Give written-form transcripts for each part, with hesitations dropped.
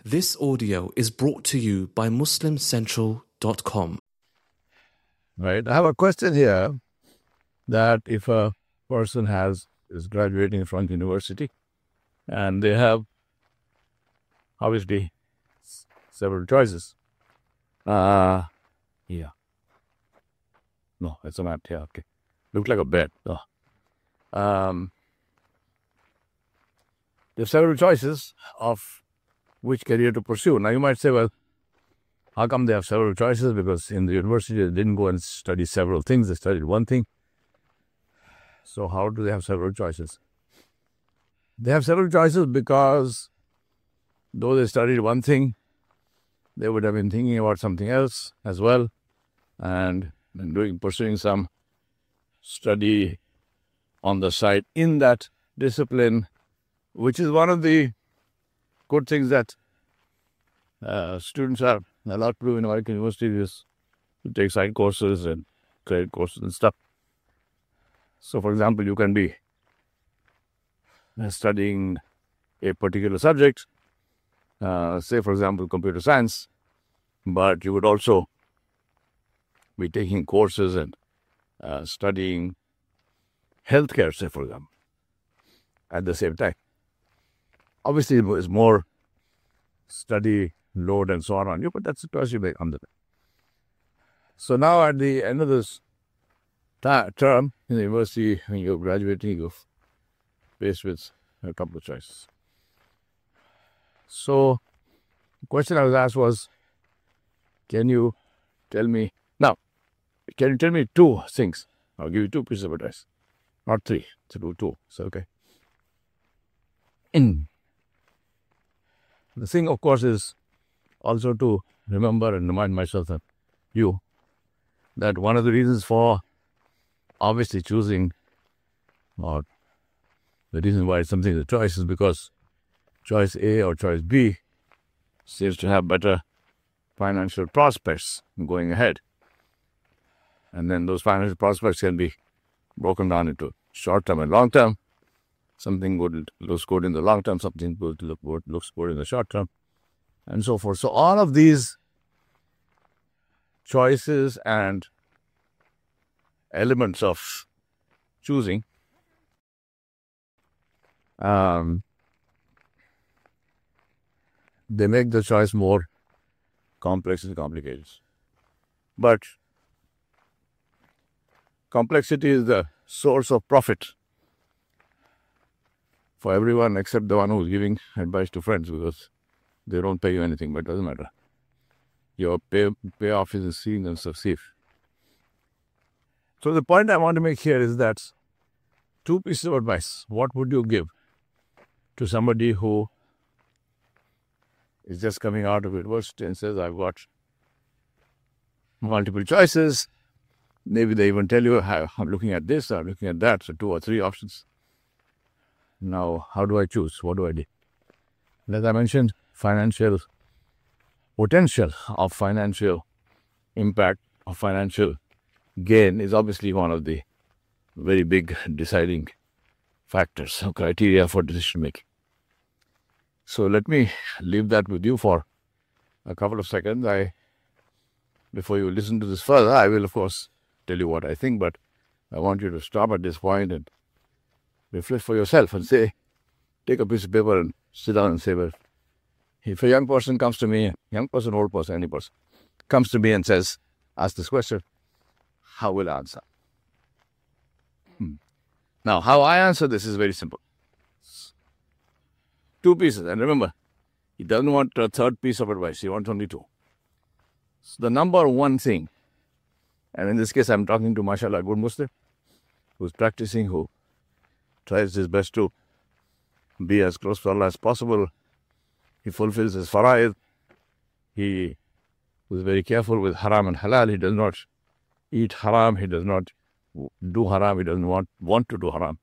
This audio is brought to you by MuslimCentral.com. Right. I have a question here that if a person is graduating from university and they have obviously several choices. Yeah. No, it's a mat. Yeah, okay. Looked like a bed. Oh. There's several choices of which career to pursue. Now you might say, well, how come they have several choices? Because in the university they didn't go and study several things, they studied one thing. So how do they have several choices? They have several choices because though they studied one thing, they would have been thinking about something else as well, and pursuing some study on the side in that discipline, which is one of the good things that students are allowed to do in American universities, to take side courses and credit courses and stuff. So, for example, you can be studying a particular subject, say, for example, computer science, but you would also be taking courses and studying healthcare, say, for example, at the same time. Obviously, there's more study load and so on you, but that's the choice you make on the day. So now at the end of this term in the university, when you're graduating, you're faced with a couple of choices. So the question I was asked was, can you tell me two things? I'll give you two pieces of advice, not three, so two. So, okay. The thing, of course, is also to remember and remind myself and you that one of the reasons for obviously choosing, or the reason why something is a choice, is because choice A or choice B seems to have better financial prospects going ahead. And then those financial prospects can be broken down into short term and long term. Something good looks good in the long term, something good looks good in the short term, and so forth. So all of these choices and elements of choosing they make the choice more complex and complicated. But complexity is the source of profit for everyone except the one who's giving advice to friends, because they don't pay you anything, but it doesn't matter. Your payoff is in seeing them succeed. So the point I want to make here is that two pieces of advice. What would you give to somebody who is just coming out of university and says, I've got multiple choices. Maybe they even tell you, I'm looking at this, I'm looking at that, so 2 or 3 options. Now, how do I choose? What do I do? As I mentioned, financial potential of financial impact, of financial gain is obviously one of the very big deciding factors or criteria for decision making. So let me leave that with you for a couple of seconds. Before you listen to this further, I will, of course, tell you what I think, but I want you to stop at this point and reflect for yourself and say, take a piece of paper and sit down and say, well, if a young person comes to me, young person, old person, any person, comes to me and says, ask this question, how will I answer? Now, how I answer this is very simple. 2 pieces. And remember, he doesn't want a third piece of advice. He wants only 2. So the number one thing, and in this case, I'm talking to, mashallah, a good Muslim who's practicing, who tries his best to be as close to Allah as possible. He fulfills his fara'id. He was very careful with haram and halal. He does not eat haram. He does not do haram. He doesn't want to do haram.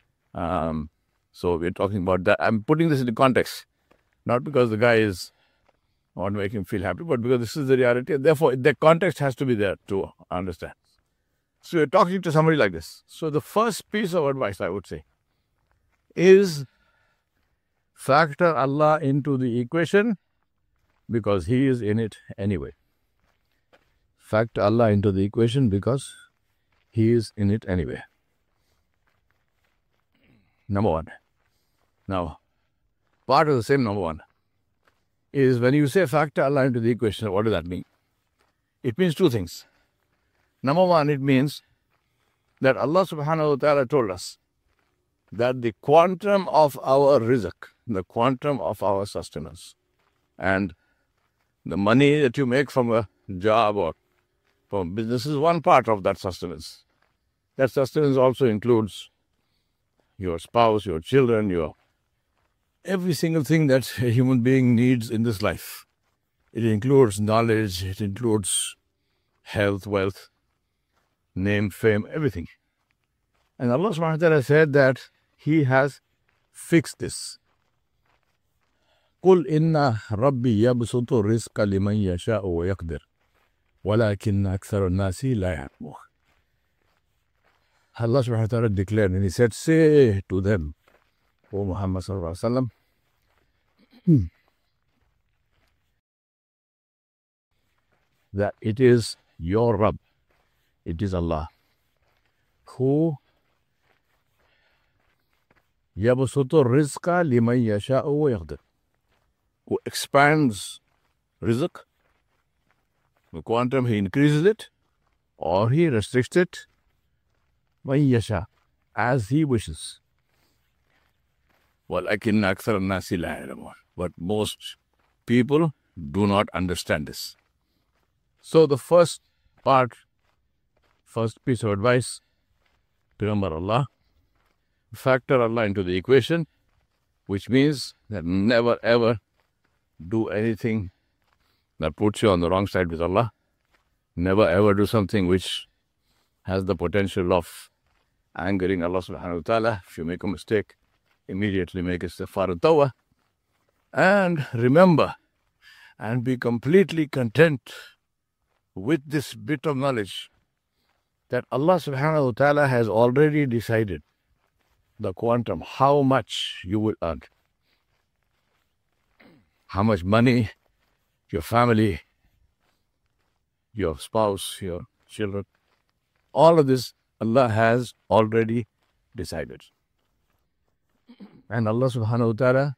So we're talking about that. I'm putting this into context, not because the guy is I want to make him feel happy, but because this is the reality, and therefore the context has to be there to understand. So you're talking to somebody like this. So the first piece of advice I would say is factor Allah into the equation because He is in it anyway. Factor Allah into the equation because He is in it anyway. Number one. Now, part of the same number one is when you say factor Allah into the equation, what does that mean? It means two things. Number one, it means that Allah subhanahu wa ta'ala told us that the quantum of our rizq, the quantum of our sustenance, and the money that you make from a job or from business is one part of that sustenance. That sustenance also includes your spouse, your children, your every single thing that a human being needs in this life. It includes knowledge, it includes health, wealth, name, fame, everything. And Allah subhanahu wa ta'ala said that He has fixed this. قُلْ إِنَّ رَبِّي يَبْسُطُ الرِّزْقَ لِمَنْ يَشَاءُ وَيَقْدِرُ وَلَكِنَّ أَكْثَرَ النَّاسِ لَا يَعْلَمُونَ. Allah subhanahu wa ta'ala declared, and He said, say to them, O Muhammad sallallahu alaihi wasallam, that it is your Rabb, it is Allah, who يَبْسُطُ الرِّزْقَ لِمَنْ يَشَاءُ وَيَقْدِرُ, who expands rizq, the quantum, He increases it, or He restricts it, مَنْ يَشَاءُ, as He wishes. وَلَكِنَّ أَكْثَرَ النَّاسِ لَا يَعْلَمُونَ. But most people do not understand this. So the first piece of advice, remember Allah, factor Allah into the equation, which means that never ever do anything that puts you on the wrong side with Allah. Never ever do something which has the potential of angering Allah subhanahu wa ta'ala. If you make a mistake, immediately make istighfar and tawbah. And remember and be completely content with this bit of knowledge that Allah subhanahu wa ta'ala has already decided the quantum, how much you will earn, how much money your family, your spouse, your children, all of this Allah has already decided. And Allah subhanahu wa ta'ala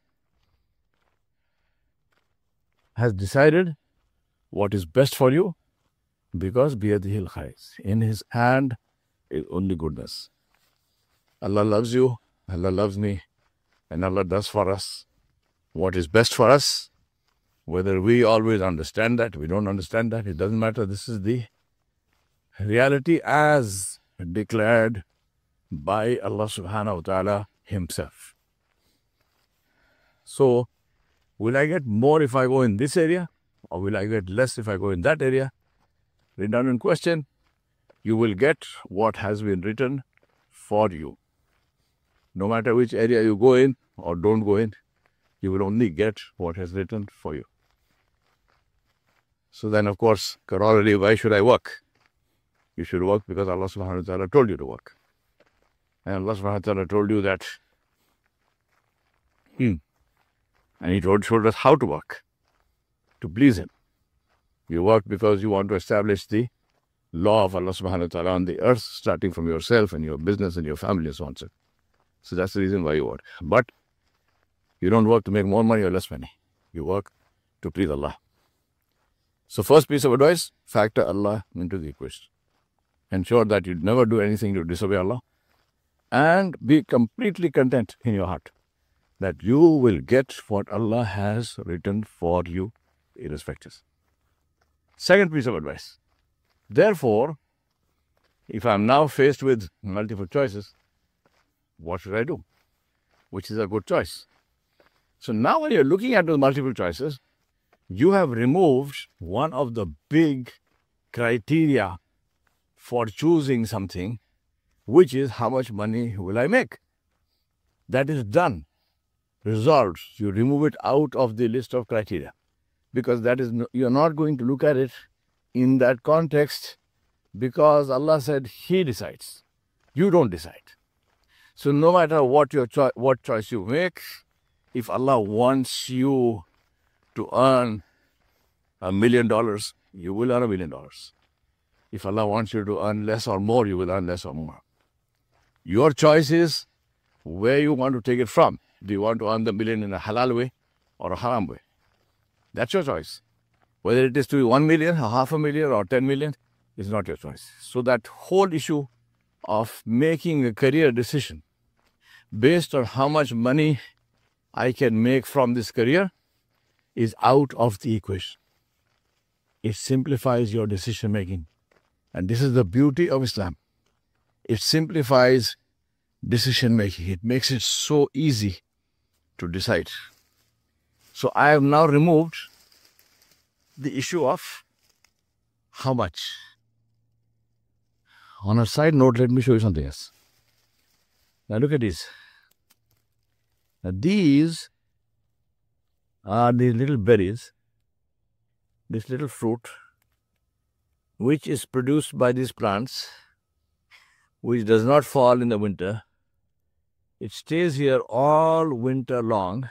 has decided what is best for you, because biyadihil khayr, in His hand is only goodness. Allah loves you, Allah loves me, and Allah does for us what is best for us. Whether we always understand that, we don't understand that, it doesn't matter. This is the reality as declared by Allah subhanahu wa ta'ala Himself. So, will I get more if I go in this area, or will I get less if I go in that area? Redundant question. You will get what has been written for you. No matter which area you go in or don't go in, you will only get what has written for you. So then, of course, corollary, why should I work? You should work because Allah subhanahu wa ta'ala told you to work. And Allah subhanahu wa ta'ala told you that, and He showed us how to work, to please Him. You work because you want to establish the law of Allah subhanahu wa ta'ala on the earth, starting from yourself and your business and your family and so on. So that's the reason why you work. But you don't work to make more money or less money. You work to please Allah. So first piece of advice, factor Allah into the equation. Ensure that you never do anything to disobey Allah, and be completely content in your heart that you will get what Allah has written for you, irrespective. Second piece of advice. Therefore, if I'm now faced with multiple choices, what should I do? Which is a good choice? So now when you're looking at those multiple choices, you have removed one of the big criteria for choosing something, which is how much money will I make? That is done, resolved. You remove it out of the list of criteria, because that is you're not going to look at it in that context, because Allah said He decides. You don't decide. So no matter what choice you make, if Allah wants you to earn $1 million, you will earn $1 million. If Allah wants you to earn less or more, you will earn less or more. Your choice is where you want to take it from. Do you want to earn the million in a halal way or a haram way? That's your choice. Whether it is to be 1 million, or half a million, or 10 million, is not your choice. So that whole issue of making a career decision based on how much money I can make from this career is out of the equation. It simplifies your decision making. And this is the beauty of Islam. It simplifies decision making. It makes it so easy to decide. So I have now removed the issue of how much. On a side note, let me show you something else. Now look at this. Now these are the little berries, this little fruit, which is produced by these plants, which does not fall in the winter. It stays here all winter long,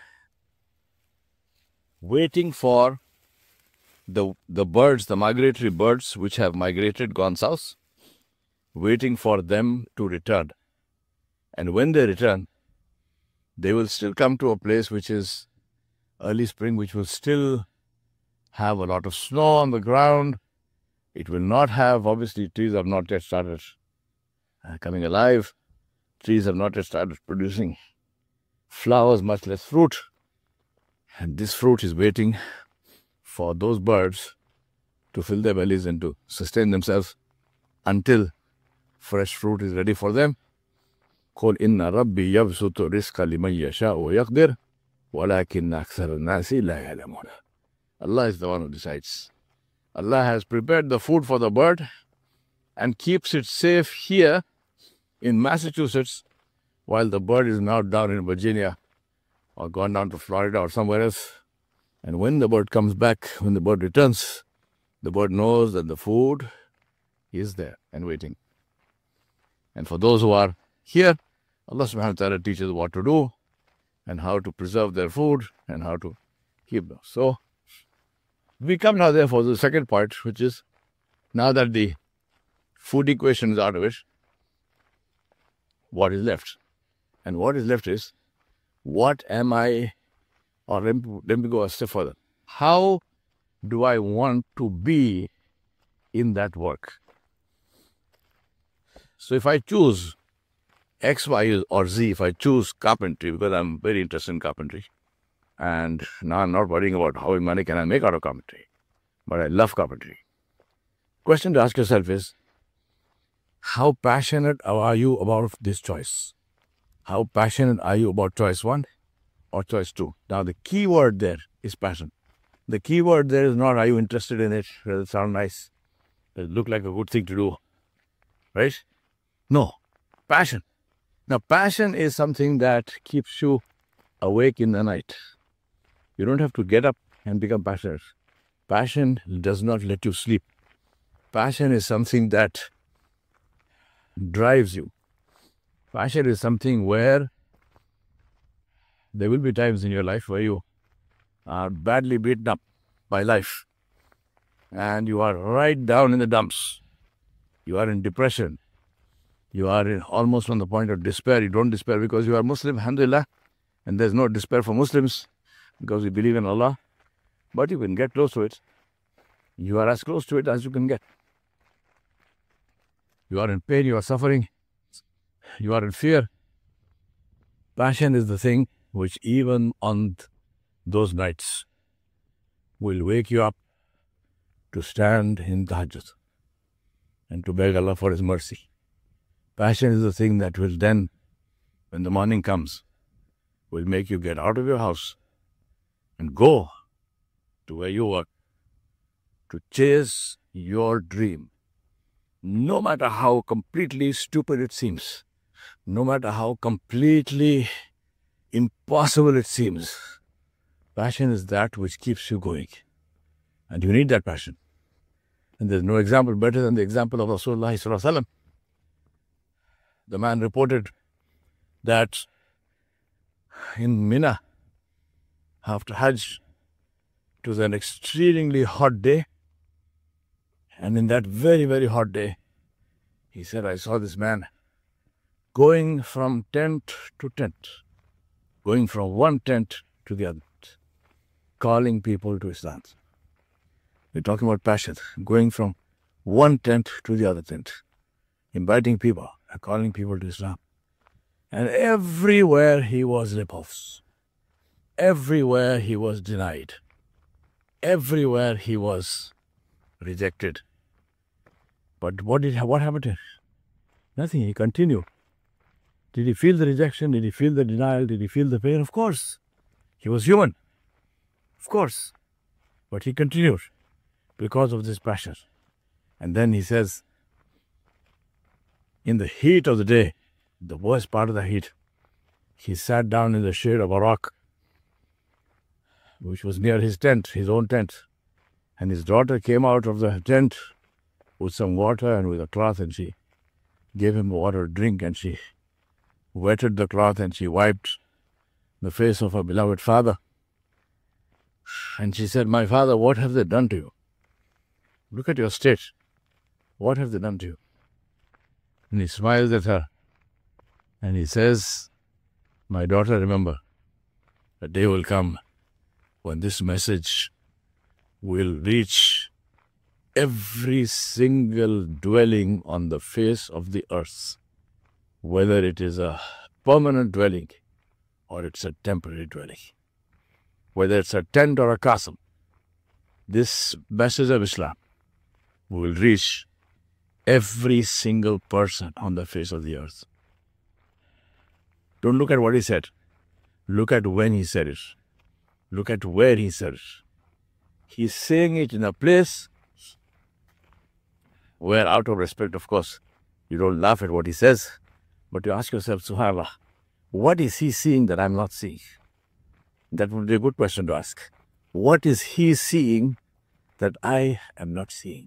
waiting for the birds, the migratory birds which have migrated, gone south, waiting for them to return. And when they return, they will still come to a place which is early spring, which will still have a lot of snow on the ground. It will not have, obviously, trees have not yet started coming alive. Trees have not yet started producing flowers, much less fruit. And this fruit is waiting for those birds to fill their bellies and to sustain themselves until fresh fruit is ready for them. قُلْ إِنَّ رَبِّي يَبْسُطُ الرِّزْقَ لِمَنْ يَشَاءُ وَيَقْدِرُ وَلَكِنَّ أَكْثَرَ النَّاسِ لَا يَعْلَمُونَ. Allah is the one who decides. Allah has prepared the food for the bird and keeps it safe here in Massachusetts while the bird is now down in Virginia or gone down to Florida or somewhere else. And when the bird comes back, when the bird returns, the bird knows that the food is there and waiting. And for those who are here, Allah subhanahu wa ta'ala teaches what to do and how to preserve their food and how to keep them. So, we come now therefore to the second part, which is now that the food equation is out of it, what is left? And what is left is, what am I, or let me go a step further. How do I want to be in that work? So if I choose X, Y, or Z, if I choose carpentry, because I'm very interested in carpentry, and now I'm not worrying about how much money can I make out of carpentry, but I love carpentry. Question to ask yourself is, how passionate are you about this choice? How passionate are you about choice 1 or choice 2? Now the key word there is passion. The key word there is not, are you interested in it? Does it sound nice? Does it look like a good thing to do? Right? No. Passion. Now passion is something that keeps you awake in the night. You don't have to get up and become passionate. Passion does not let you sleep. Passion is something that drives you. Passion is something where there will be times in your life where you are badly beaten up by life and you are right down in the dumps. You are in depression. You are almost on the point of despair. You don't despair because you are Muslim, alhamdulillah, and there's no despair for Muslims because we believe in Allah. But you can get close to it. You are as close to it as you can get. You are in pain, you are suffering, you are in fear. Passion is the thing which even on those nights will wake you up to stand in tahajjud and to beg Allah for His mercy. Passion is the thing that will then, when the morning comes, will make you get out of your house and go to where you work to chase your dream. No matter how completely stupid it seems, no matter how completely impossible it seems, passion is that which keeps you going. And you need that passion. And there's no example better than the example of Rasulullah sallallahu alaihi wasallam. The man reported that in Mina, after Hajj, It was an extremely hot day. And in that very, very hot day, he said, I saw this man going from tent to tent, going from one tent to the other, calling people to Islam. We're talking about passion, going from one tent to the other tent, inviting people, calling people to Islam. And everywhere he was ripoffs. Everywhere he was denied. Everywhere he was rejected. But what happened to him? Nothing. He continued. Did he feel the rejection? Did he feel the denial? Did he feel the pain? Of course. He was human. Of course. But he continued because of this passion. And then he says, in the heat of the day, the worst part of the heat, he sat down in the shade of a rock, which was near his tent, his own tent. And his daughter came out of the tent with some water and with a cloth, and she gave him water to drink, and she wetted the cloth and she wiped the face of her beloved father. And she said, my father, what have they done to you? Look at your state. What have they done to you? And he smiles at her and he says, my daughter, remember, a day will come when this message will reach every single dwelling on the face of the earth, whether it is a permanent dwelling or it's a temporary dwelling, whether it's a tent or a castle. This message of Islam will reach every single person on the face of the earth. Don't look at what he said. Look at when he said it. Look at where he said it. He's saying it in a place where, out of respect, of course, you don't laugh at what he says, but you ask yourself, subhanAllah, what is he seeing that I'm not seeing? That would be a good question to ask. What is he seeing that I am not seeing?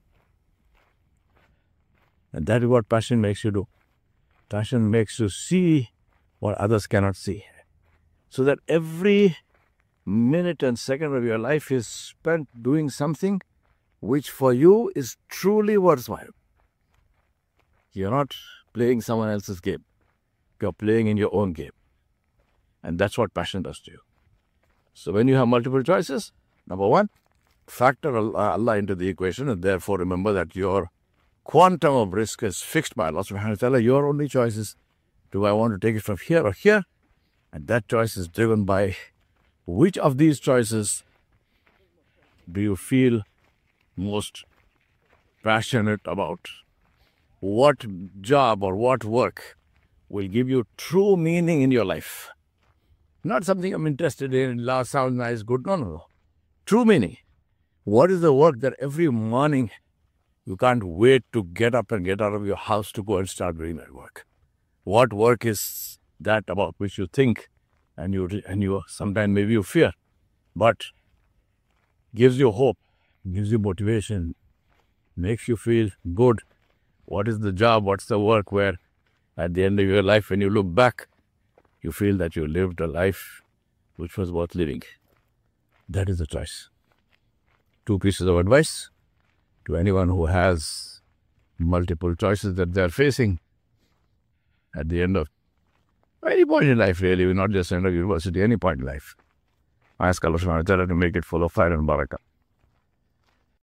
And that is what passion makes you do. Passion makes you see what others cannot see. So that every minute and second of your life is spent doing something which for you is truly worthwhile. You're not playing someone else's game. You're playing in your own game. And that's what passion does to you. So when you have multiple choices, number one, factor Allah into the equation, and therefore remember that your quantum of risk is fixed by Allah subhanahu wa ta'ala. Your only choice is, do I want to take it from here or here? And that choice is driven by which of these choices do you feel most passionate about? What job or what work will give you true meaning in your life? Not something I'm interested in, last sounds nice, good. No. True meaning. What is the work that every morning you can't wait to get up and get out of your house to go and start doing that work? What work is that about which you think and you sometimes maybe you fear, but gives you hope, gives you motivation, makes you feel good? What is the job? What's the work where at the end of your life, when you look back, you feel that you lived a life which was worth living? That is the choice. Two pieces of advice to anyone who has multiple choices that they're facing at the end of any point in life, really, not just end of university, any point in life. I ask Allah subhanahu wa ta'ala to make it full of fire and barakah.